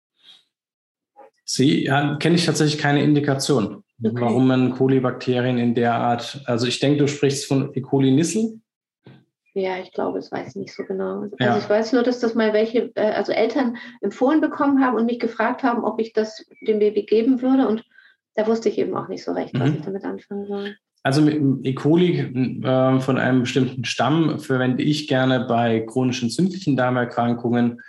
Sie ja, kenne ich tatsächlich keine Indikation, okay. warum man Kolibakterien in der Art, also ich denke, du sprichst von E. coli Nissl.
Ja, ich glaube, das weiß ich nicht so genau. Also ja. ich weiß nur, dass das mal welche, also Eltern empfohlen bekommen haben und mich gefragt haben, ob ich das dem Baby geben würde. Und da wusste ich eben auch nicht so recht, was mhm. ich damit anfangen soll.
Also mit E. coli äh, von einem bestimmten Stamm verwende ich gerne bei chronischen entzündlichen Darmerkrankungen.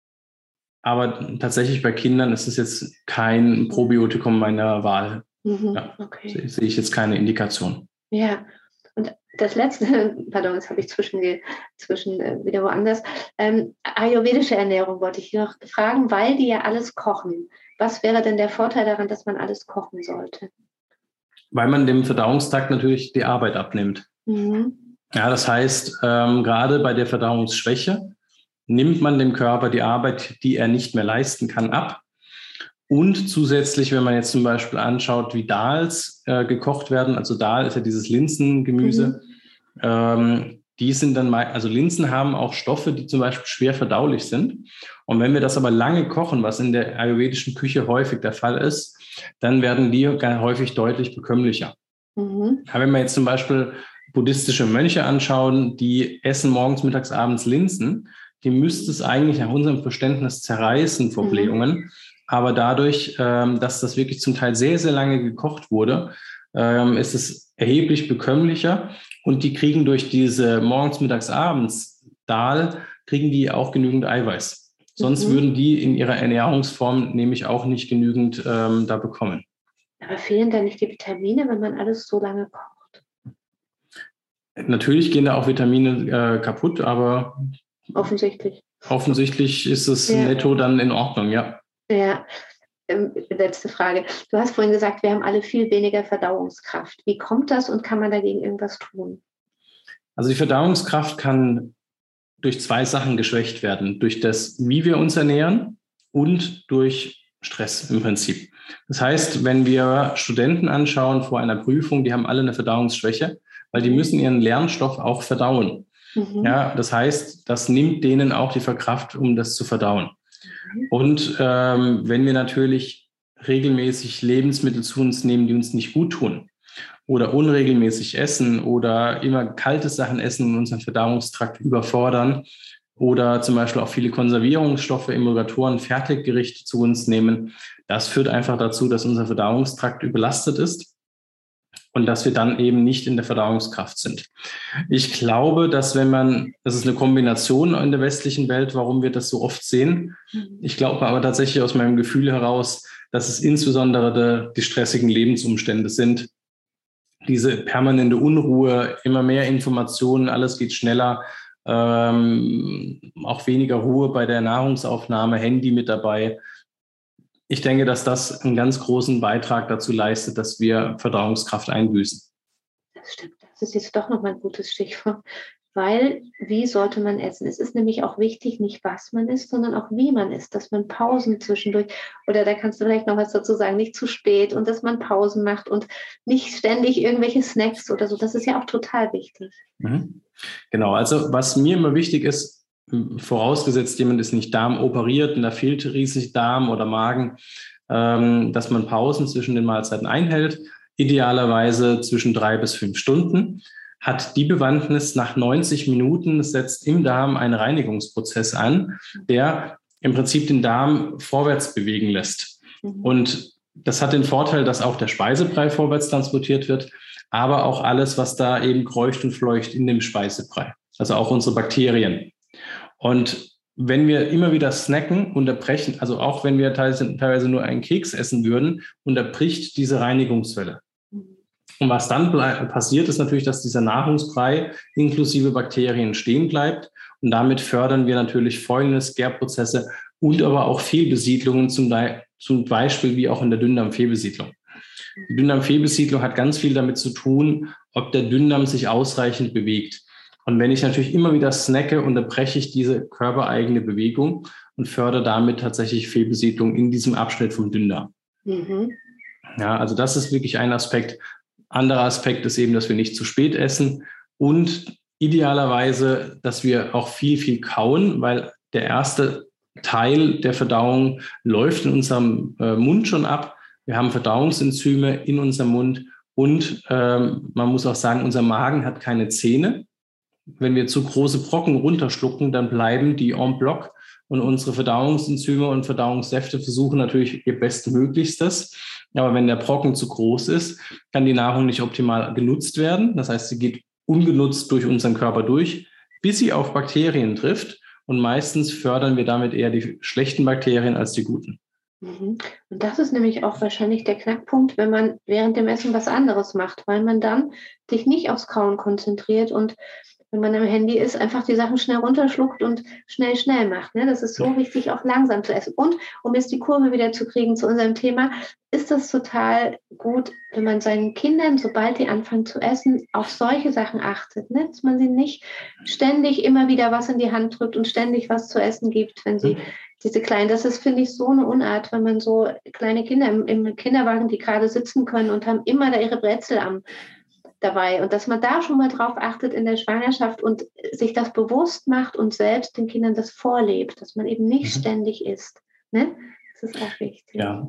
Aber tatsächlich bei Kindern ist es jetzt kein Probiotikum meiner Wahl. Mhm. Ja, okay. Sehe, sehe ich jetzt keine Indikation.
Ja. Und das letzte, pardon, jetzt habe ich zwischen, zwischen äh, wieder woanders, ähm, ayurvedische Ernährung wollte ich noch fragen, weil die ja alles kochen. Was wäre denn der Vorteil daran, dass man alles kochen sollte?
Weil man dem Verdauungstrakt natürlich die Arbeit abnimmt. Mhm. Ja, das heißt, ähm, gerade bei der Verdauungsschwäche nimmt man dem Körper die Arbeit, die er nicht mehr leisten kann, ab. Und zusätzlich, wenn man jetzt zum Beispiel anschaut, wie Dals äh, gekocht werden, also Dal ist ja dieses Linsengemüse, mhm. ähm, die sind dann mal, also Linsen haben auch Stoffe, die zum Beispiel schwer verdaulich sind. Und wenn wir das aber lange kochen, was in der ayurvedischen Küche häufig der Fall ist, dann werden die häufig deutlich bekömmlicher. Mhm. Aber wenn wir jetzt zum Beispiel buddhistische Mönche anschauen, die essen morgens, mittags, abends Linsen, die müsste es eigentlich nach unserem Verständnis zerreißen vor Blähungen. Mhm. Aber dadurch, ähm, dass das wirklich zum Teil sehr, sehr lange gekocht wurde, ähm, ist es erheblich bekömmlicher. Und die kriegen durch diese morgens, mittags, abends Dal, kriegen die auch genügend Eiweiß. Sonst mhm. würden die in ihrer Ernährungsform nämlich auch nicht genügend ähm, da bekommen.
Aber fehlen da nicht die Vitamine, wenn man alles so lange kocht?
Natürlich gehen da auch Vitamine äh, kaputt, aber
offensichtlich.
Offensichtlich ist es ja. netto dann in Ordnung, ja.
Ja, ähm, letzte Frage. Du hast vorhin gesagt, wir haben alle viel weniger Verdauungskraft. Wie kommt das und kann man dagegen irgendwas tun?
Also die Verdauungskraft kann durch zwei Sachen geschwächt werden. Durch das, wie wir uns ernähren und durch Stress im Prinzip. Das heißt, wenn wir Studenten anschauen vor einer Prüfung, die haben alle eine Verdauungsschwäche, weil die müssen ihren Lernstoff auch verdauen. Mhm. Ja, das heißt, das nimmt denen auch die Kraft, um das zu verdauen. Und ähm, wenn wir natürlich regelmäßig Lebensmittel zu uns nehmen, die uns nicht gut tun oder unregelmäßig essen oder immer kalte Sachen essen und unseren Verdauungstrakt überfordern, oder zum Beispiel auch viele Konservierungsstoffe, Emulgatoren, Fertiggerichte zu uns nehmen. Das führt einfach dazu, dass unser Verdauungstrakt überlastet ist und dass wir dann eben nicht in der Verdauungskraft sind. Ich glaube, dass wenn man, das ist eine Kombination in der westlichen Welt, warum wir das so oft sehen. Ich glaube aber tatsächlich aus meinem Gefühl heraus, dass es insbesondere die stressigen Lebensumstände sind. Diese permanente Unruhe, immer mehr Informationen, alles geht schneller, ähm, auch weniger Ruhe bei der Nahrungsaufnahme, Handy mit dabei. Ich denke, dass das einen ganz großen Beitrag dazu leistet, dass wir Verdauungskraft einbüßen.
Das stimmt. Das ist jetzt doch nochmal ein gutes Stichwort. Weil, wie sollte man essen? Es ist nämlich auch wichtig, nicht was man isst, sondern auch wie man isst, dass man Pausen zwischendurch, oder da kannst du vielleicht noch was dazu sagen, nicht zu spät und dass man Pausen macht und nicht ständig irgendwelche Snacks oder so. Das ist ja auch total wichtig.
Mhm. Genau, also was mir immer wichtig ist, vorausgesetzt jemand ist nicht darmoperiert und da fehlt riesig Darm oder Magen, ähm, dass man Pausen zwischen den Mahlzeiten einhält, idealerweise zwischen drei bis fünf Stunden. Hat die Bewandtnis, nach neunzig Minuten setzt im Darm ein Reinigungsprozess an, der im Prinzip den Darm vorwärts bewegen lässt. Mhm. Und das hat den Vorteil, dass auch der Speisebrei vorwärts transportiert wird, aber auch alles, was da eben kreucht und fleucht in dem Speisebrei, also auch unsere Bakterien. Und wenn wir immer wieder snacken, unterbrechen, also auch wenn wir teilweise nur einen Keks essen würden, unterbricht diese Reinigungswelle. Und was dann passiert, ist natürlich, dass dieser Nahrungsbrei inklusive Bakterien stehen bleibt. Und damit fördern wir natürlich Fäulnis, Gärprozesse und aber auch Fehlbesiedlungen, zum, zum Beispiel wie auch in der Dünndarmfehlbesiedlung. Die Dünndarmfehlbesiedlung hat ganz viel damit zu tun, ob der Dünndarm sich ausreichend bewegt. Und wenn ich natürlich immer wieder snacke, unterbreche ich diese körpereigene Bewegung und fördere damit tatsächlich Fehlbesiedlung in diesem Abschnitt vom Dünndarm. Mhm. Ja, also das ist wirklich ein Aspekt. Anderer Aspekt ist eben, dass wir nicht zu spät essen und idealerweise, dass wir auch viel, viel kauen, weil der erste Teil der Verdauung läuft in unserem äh, Mund schon ab. Wir haben Verdauungsenzyme in unserem Mund und ähm, man muss auch sagen, unser Magen hat keine Zähne. Wenn wir zu große Brocken runterschlucken, dann bleiben die en bloc und unsere Verdauungsenzyme und Verdauungssäfte versuchen natürlich ihr Bestmöglichstes. Aber wenn der Brocken zu groß ist, kann die Nahrung nicht optimal genutzt werden. Das heißt, sie geht ungenutzt durch unseren Körper durch, bis sie auf Bakterien trifft. Und meistens fördern wir damit eher die schlechten Bakterien als die guten.
Und das ist nämlich auch wahrscheinlich der Knackpunkt, wenn man während dem Essen was anderes macht, weil man dann sich nicht aufs Kauen konzentriert und wenn man am Handy ist, einfach die Sachen schnell runterschluckt und schnell, schnell macht. Ne? Das ist so wichtig, auch langsam zu essen. Und um jetzt die Kurve wieder zu kriegen zu unserem Thema, ist das total gut, wenn man seinen Kindern, sobald die anfangen zu essen, auf solche Sachen achtet. Ne? Dass man sie nicht ständig immer wieder was in die Hand drückt und ständig was zu essen gibt, wenn sie diese kleinen, das ist, finde ich, so eine Unart, wenn man so kleine Kinder im, im Kinderwagen, die gerade sitzen können und haben immer da ihre Brezel am dabei. Und dass man da schon mal drauf achtet in der Schwangerschaft und sich das bewusst macht und selbst den Kindern das vorlebt, dass man eben nicht mhm. ständig isst. Ne? Das ist auch wichtig.
Ja,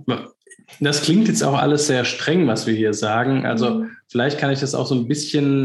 das klingt jetzt auch alles sehr streng, was wir hier sagen. Also mhm. vielleicht kann ich das auch so ein bisschen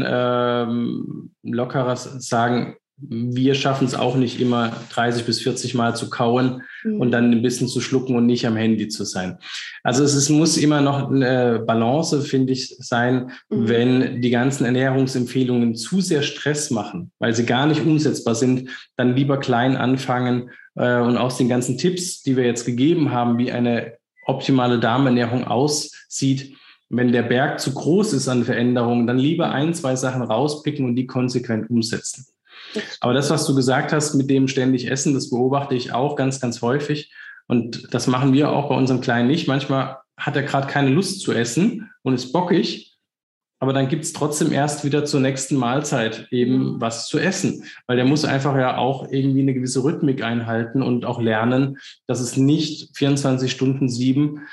ähm, lockerer sagen. Wir schaffen es auch nicht immer dreißig bis vierzig Mal zu kauen mhm. und dann ein bisschen zu schlucken und nicht am Handy zu sein. Also es ist, muss immer noch eine Balance, finde ich, sein, mhm. wenn die ganzen Ernährungsempfehlungen zu sehr Stress machen, weil sie gar nicht umsetzbar sind, dann lieber klein anfangen äh, und aus den ganzen Tipps, die wir jetzt gegeben haben, wie eine optimale Darmernährung aussieht, wenn der Berg zu groß ist an Veränderungen, dann lieber ein, zwei Sachen rauspicken und die konsequent umsetzen. Aber das, was du gesagt hast, mit dem ständig Essen, das beobachte ich auch ganz, ganz häufig. Und das machen wir auch bei unserem Kleinen nicht. Manchmal hat er gerade keine Lust zu essen und ist bockig. Aber dann gibt es trotzdem erst wieder zur nächsten Mahlzeit eben was zu essen. Weil der muss einfach ja auch irgendwie eine gewisse Rhythmik einhalten und auch lernen, dass es nicht vierundzwanzig Stunden sieben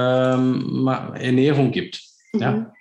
ähm, Ernährung gibt. Mhm. Ja.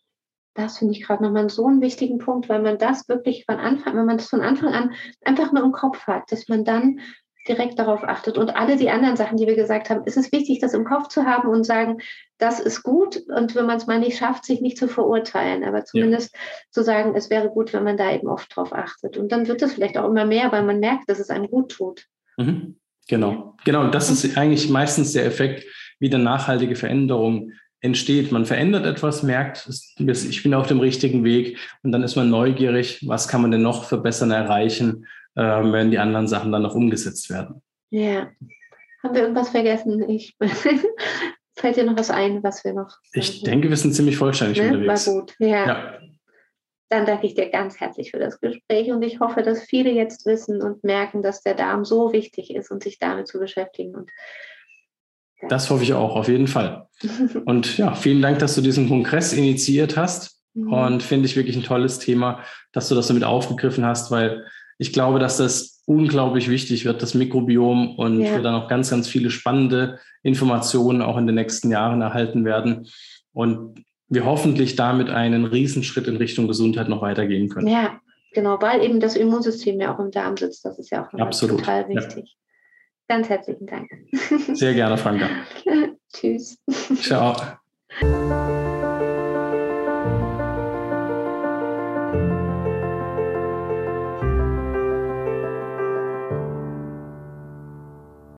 Das finde ich gerade nochmal so einen wichtigen Punkt, weil man das wirklich von Anfang, wenn man das von Anfang an einfach nur im Kopf hat, dass man dann direkt darauf achtet. Und alle die anderen Sachen, die wir gesagt haben, ist es wichtig, das im Kopf zu haben und sagen, das ist gut. Und wenn man es mal nicht schafft, sich nicht zu verurteilen, aber zumindest ja. zu sagen, es wäre gut, wenn man da eben oft drauf achtet. Und dann wird es vielleicht auch immer mehr, weil man merkt, dass es einem gut tut.
Mhm. Genau, ja. genau. Das ist eigentlich meistens der Effekt, wie eine nachhaltige Veränderung entsteht. Man verändert etwas, merkt, ich bin auf dem richtigen Weg und dann ist man neugierig, was kann man denn noch verbessern, erreichen, wenn die anderen Sachen dann noch umgesetzt werden.
Ja. Haben wir irgendwas vergessen? Ich fällt dir noch was ein, was wir noch...
Ich denke, wir sind ziemlich vollständig ne? unterwegs.
War gut, ja. ja. Dann danke ich dir ganz herzlich für das Gespräch und ich hoffe, dass viele jetzt wissen und merken, dass der Darm so wichtig ist und sich damit zu beschäftigen. Und
ja. Das hoffe ich auch, auf jeden Fall. Und ja, vielen Dank, dass du diesen Kongress initiiert hast mhm. und finde ich wirklich ein tolles Thema, dass du das damit aufgegriffen hast, weil ich glaube, dass das unglaublich wichtig wird, das Mikrobiom, und ja. wir dann auch ganz, ganz viele spannende Informationen auch in den nächsten Jahren erhalten werden und wir hoffentlich damit einen Riesenschritt in Richtung Gesundheit noch weitergehen können.
Ja, genau, weil eben das Immunsystem ja auch im Darm sitzt. Das ist ja auch
Absolut.
total wichtig. Ja. Ganz herzlichen Dank.
Sehr gerne, Franka.
Tschüss.
Ciao.